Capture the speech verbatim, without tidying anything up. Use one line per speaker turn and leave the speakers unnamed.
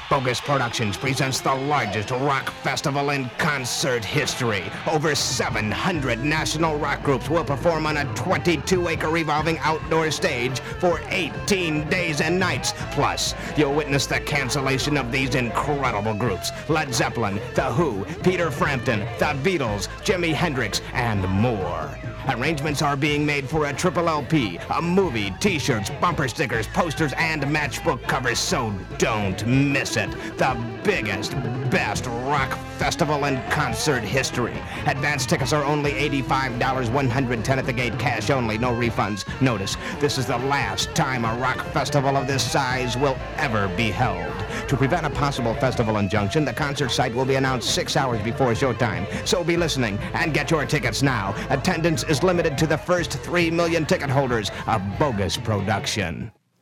Bogus Productions presents the largest rock festival in concert history. Over seven hundred national rock groups will perform on a twenty-two acre revolving outdoor stage for eighteen days and nights. Plus, you'll witness the cancellation of these incredible groups: Led Zeppelin, The Who, Peter Frampton, The Beatles, Jimi Hendrix, and more. Arrangements are being made for a triple L P, a movie, t-shirts, bumper stickers, posters, and matchbook covers, so don't miss it. The biggest, best rock festival in concert history. Advance tickets are only eighty-five dollars, one hundred ten dollars at the gate, cash only, no refunds. Notice, this is the last time a rock festival of this size will ever be held. To prevent a possible festival injunction, the concert site will be announced six hours before showtime, so be listening and get your tickets now. Attendance is limited to the first three million ticket holders. A Bogus production.